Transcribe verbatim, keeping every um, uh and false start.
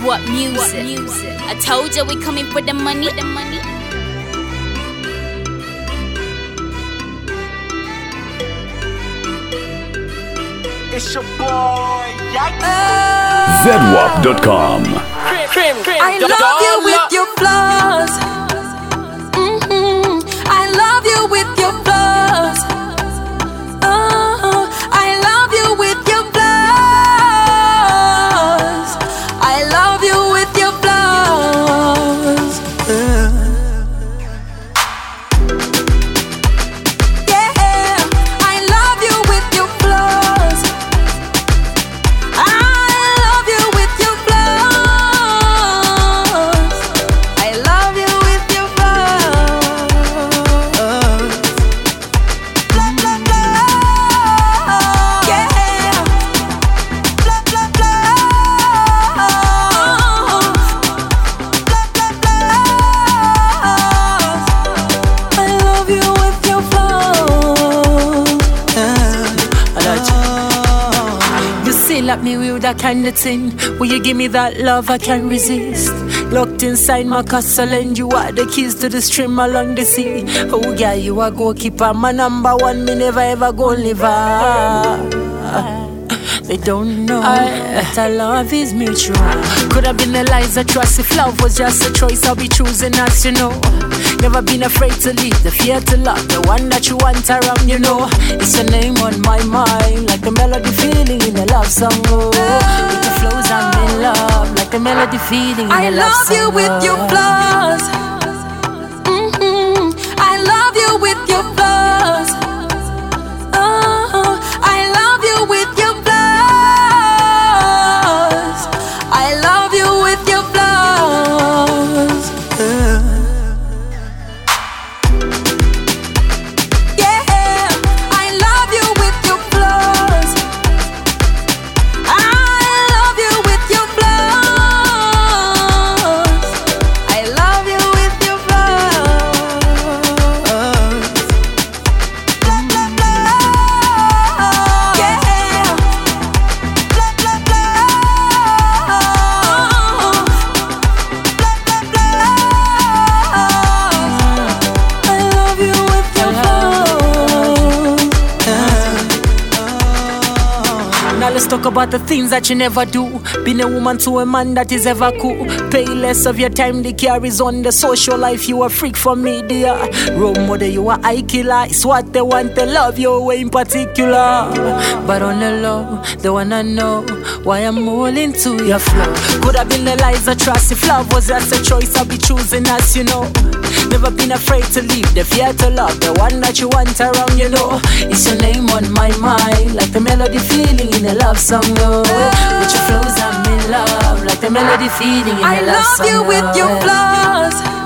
What music? What music? I told you we coming for the money. The money. It's your boy, Yikes. Z W A P dot com. I love you with your flaws. Mm-hmm. I love you with your flaws. Oh, I love you with your flaws. I love you with your flaws. Uh. At me with that kind of thing. Will you give me that love I can't resist? Locked inside my castle and you are the keys to the stream along the sea. Oh yeah, you are goalkeeper, my number one, me never ever go live. They don't know that our love is mutual. Could have been the lies I trust. If love was just a choice, I'll be choosing us, you know. Never been afraid to leave, the fear to love, the one that you want around, you know. It's your name on my mind, like a melody feeling in a love song. Oh, with the flows I'm in love, like a melody feeling in a love song. I love you with your flaws. Mm-hmm. I love you with your flaws. Oh, I love you with your flaws. I love you with your flaws. Uh. Let's talk about the things that you never do. Being a woman to a man that is ever cool. Pay less of your time, the carries on the social life. You a freak for media. Role model, you a eye killer. It's what they want, they love your way in particular. But on the low, they wanna know why I'm all into your flow. Could have been the lies I trust. If love was just a choice, I'll be choosing us, you know. Never been afraid to leave, the fear to love, the one that you want around, you know. It's your name on my mind, like the melody feeling in a love song, oh. With your flows I'm in love, like the melody feeling in a love song. I love you with your flaws.